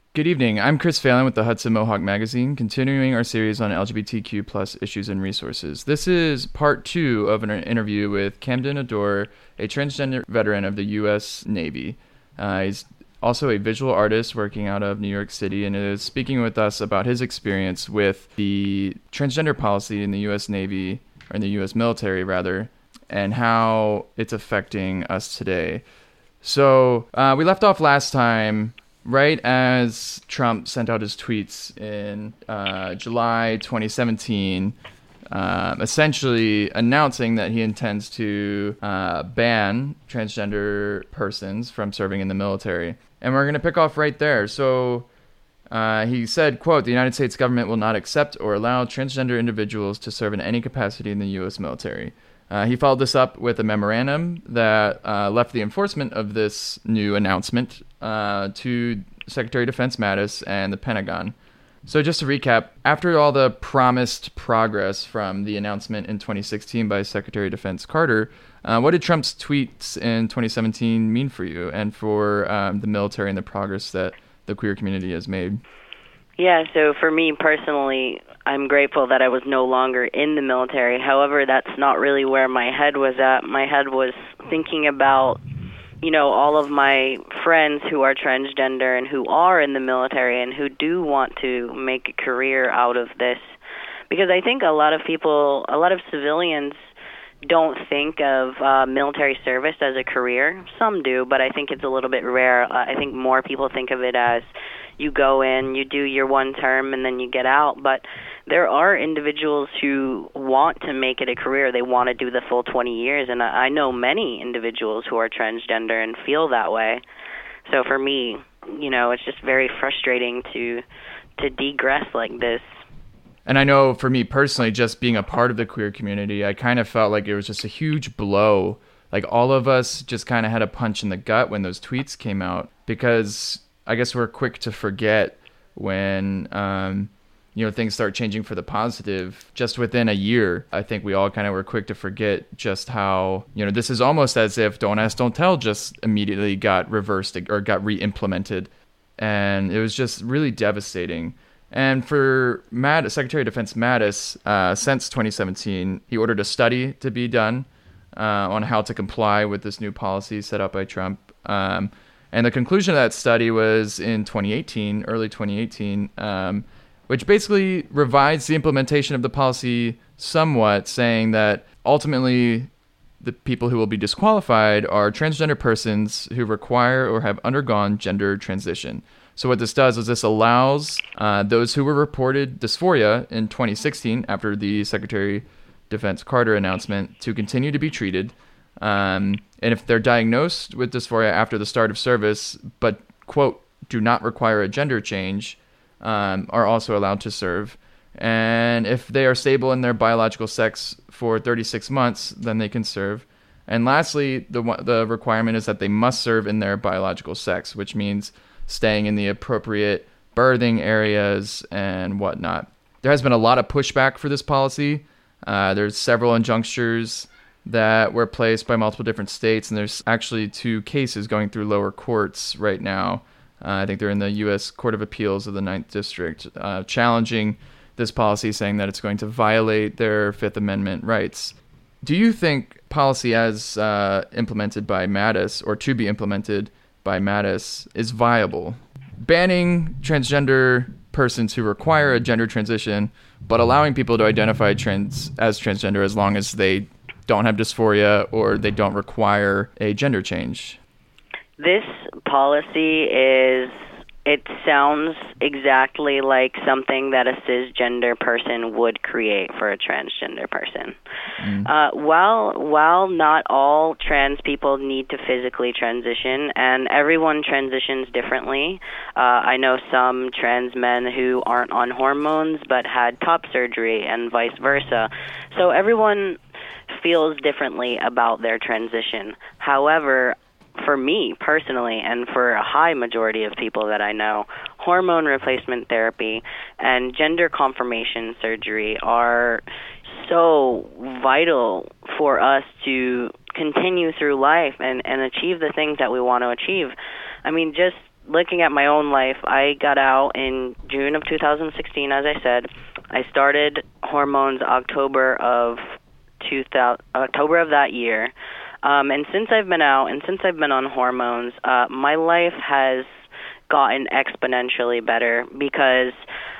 Good evening. I'm Chris Phelan with the Hudson Mohawk Magazine, continuing our series on LGBTQ plus issues and resources. This is part 2 of an interview with Camden Adore, a transgender veteran of the U.S. Navy. He's also a visual artist working out of New York City and is speaking with us about his experience with the transgender policy in the U.S. Navy, or in the U.S. military rather, and how it's affecting us today. So we left off last time right as Trump sent out his tweets in July 2017, essentially announcing that he intends to ban transgender persons from serving in the military. And we're going to pick off right there. So he said, quote, "The United States government will not accept or allow transgender individuals to serve in any capacity in the U.S. military." He followed this up with a memorandum that left the enforcement of this new announcement to Secretary of Defense Mattis and the Pentagon. So just to recap, after all the promised progress from the announcement in 2016 by Secretary of Defense Carter, what did Trump's tweets in 2017 mean for you and for the military and the progress that the queer community has made? Yeah, so for me personally, I'm grateful that I was no longer in the military. However, that's not really where my head was at. My head was thinking about, all of my friends who are transgender and who are in the military and who do want to make a career out of this. Because I think a lot of civilians don't think of military service as a career. Some do, but I think it's a little bit rare. I think more people think of it as you go in, you do your one term, and then you get out. But there are individuals who want to make it a career. They want to do the full 20 years, and I know many individuals who are transgender and feel that way. So for me, it's just very frustrating to degress like this. And I know for me personally, just being a part of the queer community, I kind of felt like it was just a huge blow. Like all of us just kind of had a punch in the gut when those tweets came out, because I guess we're quick to forget when, things start changing for the positive. Just within a year, I think we all kind of were quick to forget just how, this is almost as if Don't Ask, Don't Tell just immediately got reversed or got re-implemented. And it was just really devastating. And for Secretary of Defense Mattis, since 2017, he ordered a study to be done on how to comply with this new policy set up by Trump. And the conclusion of that study was in 2018, early 2018, which basically revised the implementation of the policy somewhat, saying that ultimately the people who will be disqualified are transgender persons who require or have undergone gender transition. So what this does is this allows those who were reported dysphoria in 2016 after the Secretary of Defense Carter announcement to continue to be treated. And if they're diagnosed with dysphoria after the start of service, but, quote, do not require a gender change, are also allowed to serve. And if they are stable in their biological sex for 36 months, then they can serve. And lastly, the requirement is that they must serve in their biological sex, which means staying in the appropriate birthing areas and whatnot. There has been a lot of pushback for this policy. There's several injunctures that were placed by multiple different states, and there's actually 2 cases going through lower courts right now. I think they're in the U.S. Court of Appeals of the 9th District, challenging this policy, saying that it's going to violate their Fifth Amendment rights. Do you think policy as implemented by Mattis, or to be implemented by Mattis, is viable? Banning transgender persons who require a gender transition, but allowing people to identify as transgender as long as they don't have dysphoria or they don't require a gender change? This policy it sounds exactly like something that a cisgender person would create for a transgender person. While not all trans people need to physically transition, and everyone transitions differently, I know some trans men who aren't on hormones but had top surgery and vice versa. So everyone feels differently about their transition. However, for me personally, and for a high majority of people that I know, hormone replacement therapy and gender confirmation surgery are so vital for us to continue through life and achieve the things that we want to achieve. I mean, just looking at my own life, I got out in June of 2016, as I said. I started hormones October of that year. And since I've been out and since I've been on hormones, my life has gotten exponentially better because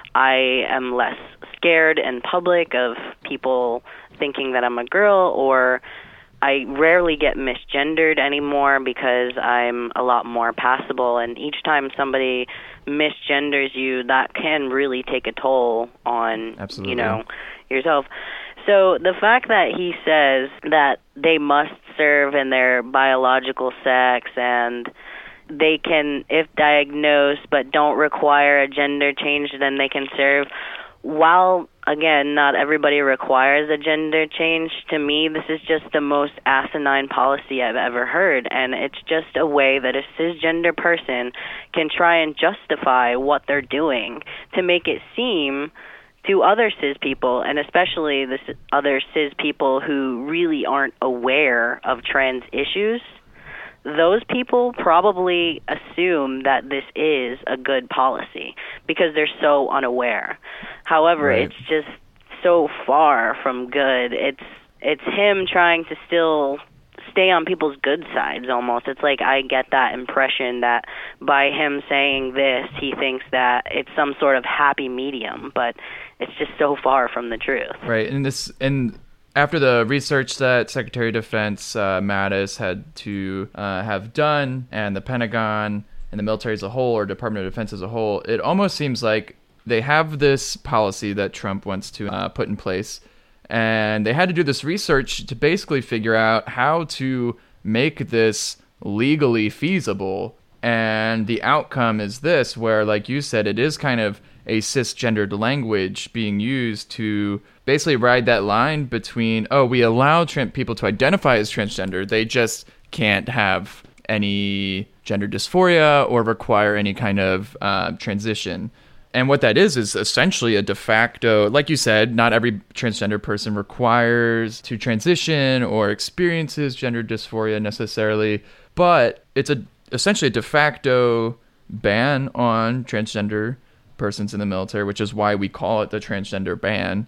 I am less scared in public of people thinking that I'm a girl, or I rarely get misgendered anymore because I'm a lot more passable. And each time somebody misgenders you, that can really take a toll on, Absolutely. you know, yourself. So the fact that he says that they must serve in their biological sex and they can, if diagnosed, but don't require a gender change, then they can serve. While, again, not everybody requires a gender change, to me, this is just the most asinine policy I've ever heard. And it's just a way that a cisgender person can try and justify what they're doing to make it seem to other cis people, and especially the other cis people who really aren't aware of trans issues, those people probably assume that this is a good policy because they're so unaware. However, Right. It's just so far from good. It's him trying to still stay on people's good sides almost. It's like I get that impression that by him saying this, he thinks that it's some sort of happy medium, but it's just so far from the truth. Right, and after the research that Secretary of Defense Mattis had to have done, and the Pentagon and the military as a whole, or Department of Defense as a whole, it almost seems like they have this policy that Trump wants to put in place, and they had to do this research to basically figure out how to make this legally feasible. And the outcome is this, where, like you said, it is kind of a cisgendered language being used to basically ride that line between, oh, we allow people to identify as transgender, they just can't have any gender dysphoria or require any kind of transition. And what that is essentially a de facto, like you said, not every transgender person requires to transition or experiences gender dysphoria necessarily, but it's essentially a de facto ban on transgender persons in the military, which is why we call it the transgender ban.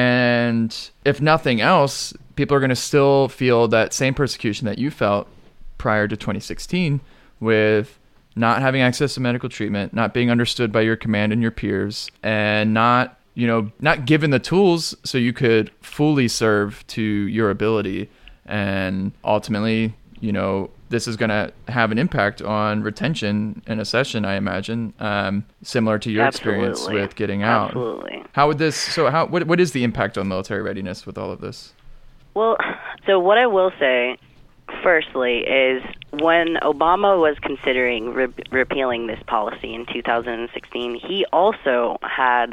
And if nothing else, people are going to still feel that same persecution that you felt prior to 2016 with not having access to medical treatment, not being understood by your command and your peers, and not given the tools so you could fully serve to your ability. And ultimately, this is going to have an impact on retention in a session, I imagine, similar to your experience with getting out. Absolutely. What is the impact on military readiness with all of this? Well, so what I will say, firstly, is when Obama was considering repealing this policy in 2016, he also had,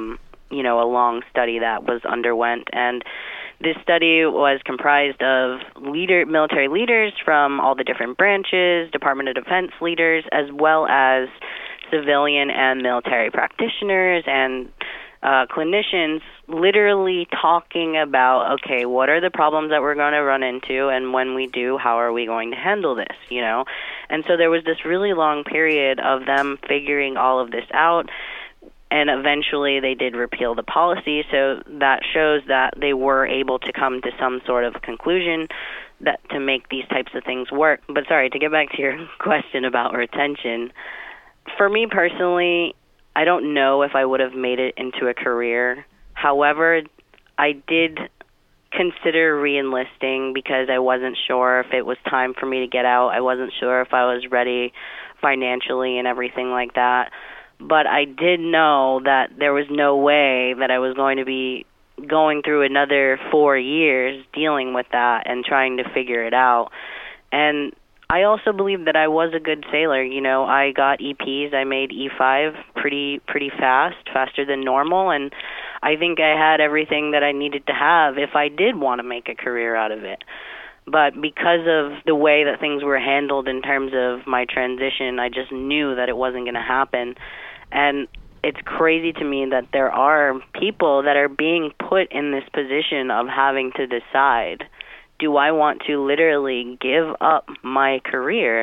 a long study that was underwent, and this study was comprised of military leaders from all the different branches, Department of Defense leaders, as well as civilian and military practitioners and clinicians, literally talking about, okay, what are the problems that we're going to run into, and when we do, how are we going to handle this, And so there was this really long period of them figuring all of this out, and eventually they did repeal the policy, so that shows that they were able to come to some sort of conclusion that to make these types of things work. But sorry, to get back to your question about retention, for me personally, I don't know if I would have made it into a career. However, I did consider re-enlisting because I wasn't sure if it was time for me to get out. I wasn't sure if I was ready financially and everything like that. But I did know that there was no way that I was going to be going through another 4 years dealing with that and trying to figure it out. And I also believe that I was a good sailor. I got EPs. I made E5 pretty fast, faster than normal, and I think I had everything that I needed to have if I did want to make a career out of it. But because of the way that things were handled in terms of my transition, I just knew that it wasn't going to happen. And it's crazy to me that there are people that are being put in this position of having to decide, do I want to literally give up my career,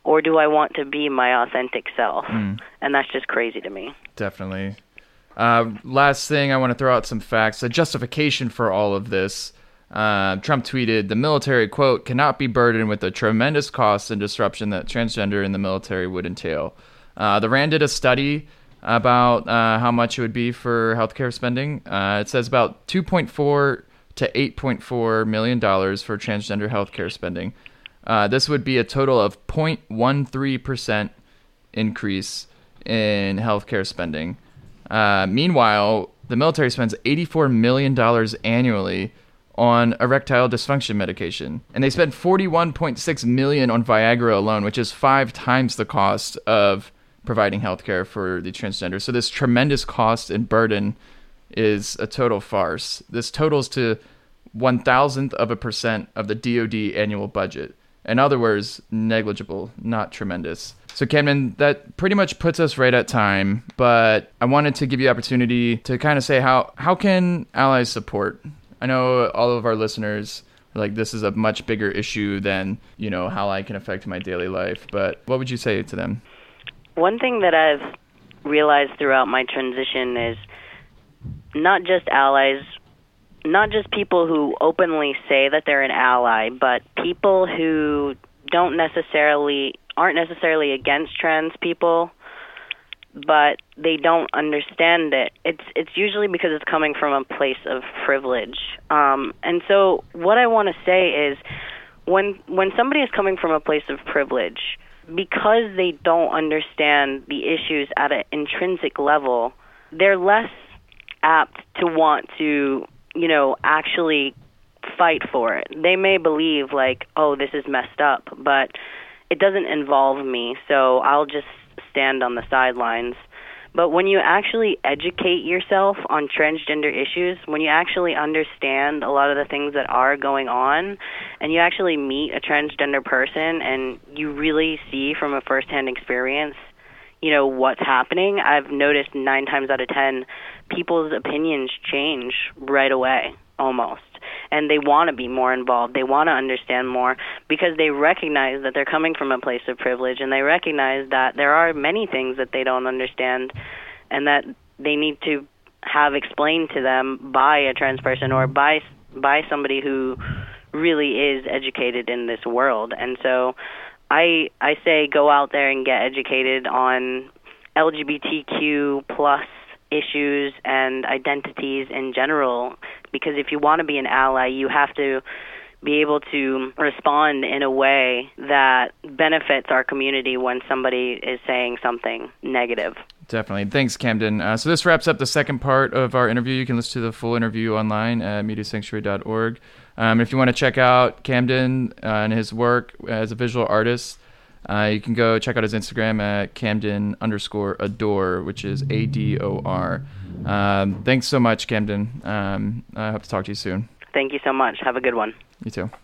or do I want to be my authentic self? And that's just crazy to me. Definitely. Last thing, I want to throw out some facts. A justification for all of this. Trump tweeted, "The military, quote, cannot be burdened with the tremendous costs and disruption that transgender in the military would entail." The RAND did a study about how much it would be for healthcare spending. It says about $2.4 to $8.4 million for transgender healthcare spending. This would be a total of 0.13% increase in healthcare spending. Meanwhile, the military spends $84 million annually on erectile dysfunction medication, and they spend $41.6 million on Viagra alone, which is 5 times the cost of providing healthcare for the transgender. So this tremendous cost and burden is a total farce. This totals to 0.001% of the DoD annual budget. In other words, negligible, not tremendous. So Camden, that pretty much puts us right at time, but I wanted to give you the opportunity to kind of say how can allies support? I know all of our listeners are like, this is a much bigger issue than, how I can affect my daily life, but what would you say to them? One thing that I've realized throughout my transition is not just allies, not just people who openly say that they're an ally, but people who aren't necessarily against trans people, but they don't understand it. It's usually because it's coming from a place of privilege. And so what I want to say is when somebody is coming from a place of privilege, because they don't understand the issues at an intrinsic level, they're less apt to want to, actually fight for it. They may believe like, oh, this is messed up, but it doesn't involve me, so I'll just stand on the sidelines. But when you actually educate yourself on transgender issues, when you actually understand a lot of the things that are going on, and you actually meet a transgender person and you really see from a firsthand experience, what's happening, I've noticed 9 times out of 10, people's opinions change right away, almost. And they want to be more involved. They want to understand more because they recognize that they're coming from a place of privilege, and they recognize that there are many things that they don't understand and that they need to have explained to them by a trans person or by somebody who really is educated in this world. And so I say go out there and get educated on LGBTQ plus issues and identities in general, because if you want to be an ally, you have to be able to respond in a way that benefits our community when somebody is saying something negative. Definitely. Thanks, Camden. So this wraps up the second part of our interview. You can listen to the full interview online at MediaSanctuary.org. If you want to check out Camden and his work as a visual artist, you can go check out his Instagram at Camden_adore, which is ADOR. Thanks so much, Camden. I hope to talk to you soon. Thank you so much. Have a good one. You too.